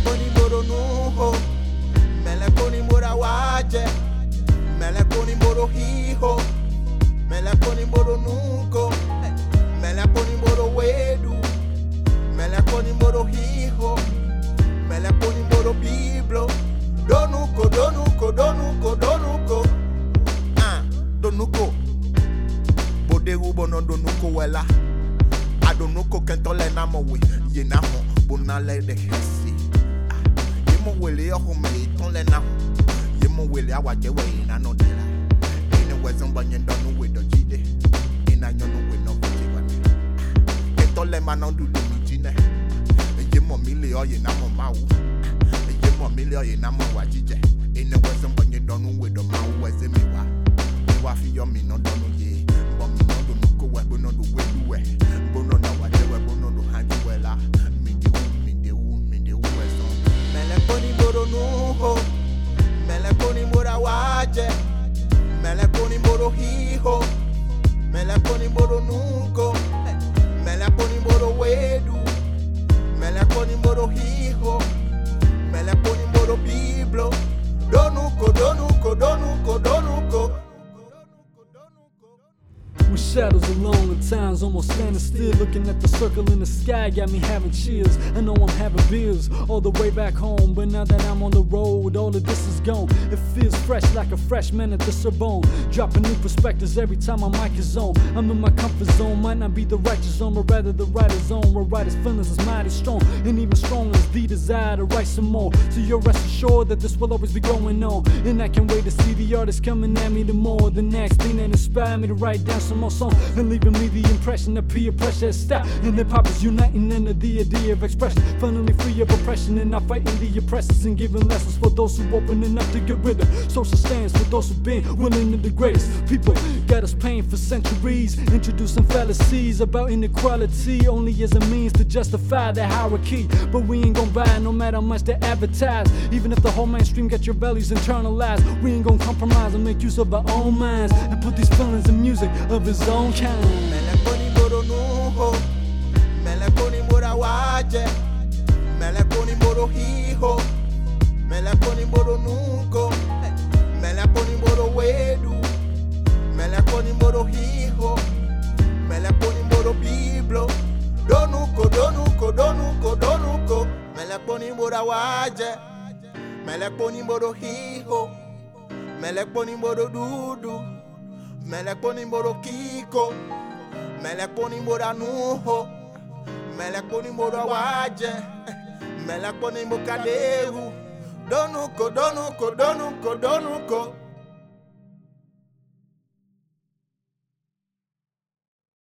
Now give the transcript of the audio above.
Melekoni moro nuho, melekoni mora waje, melekoni moro hiho, melekoni moro nuko, melekoni moro wedu, melekoni moro hiho, melekoni moro biblo, donuko, donuko, donuko, donuko, donuko, bode ubono donuko wela, adonuko kentole namo we, yenamo, bonale de hesi. Yemo wele yoho me tonle na, yemo wele awaje we na no dela. Ine wezomba nyendonu we do jide, ina nyonu we no kujiwane. Kentole manondu do mijine, yemo mili oye namo mau, yemo mili oye namo wajije. Ine wezomba nyendonu we do mau weze miwa, miwa fiyo mi no donu ye, mbo mi no do nuko we bono do we duwe, bono na waje we bono do hanji wela. Melekoni moro nuho, melekoni mora waje, melekoni moro hiho, melekoni moro nuko, melekoni moro wedu, melekoni moro hiho, melekoni moro biblo, donuko, donuko, donuko, donuko. With shadows alone and time's almost standing still, looking at the circle in the sky got me having chills. I know I'm having bills all the way back home, but now that I'm on the road, all of this is gone. It feels fresh like a freshman at the Sorbonne, dropping new perspectives every time my mic is on. I'm in my comfort zone, might not be the righteous zone, but rather the writer's zone, where writer's feelings is mighty strong, and even stronger is the desire to write some more. So you're rest assured that this will always be going on, and I can't wait to see the artists coming at me the more. The next thing that inspired me to write down some more songs, and leaving me the impression that peer pressure has stopped, and hip-hop is uniting under the idea of expression, finally free of oppression, and not fighting the oppressors, and giving lessons for those who opening up to get rid of social stands, for those who've been willing to degrade us. People got us paying for centuries, introducing fallacies about inequality only as a means to justify the hierarchy, but we ain't gon' buy no matter how much they advertise, even if the whole mainstream got your values internalized. We ain't gon' compromise and make use of our own minds, and put these feelings in music of his own kind. Melekoni moro nuho, melekoni mora waje, melekoni moro hiho, melekoni moro nuko, melekoni moro wedu, melekoni moro hiho, melekoni moro biblo, donuko, donuko, donuko, donuko, melekoni mora waje, melekoni moro hiho, melekoni moro dudu, melekoni moro kiko, melekoni mora nuho, melekoni mora waje, melekoni mokadehu, donuko, donuko, donuko, donuko.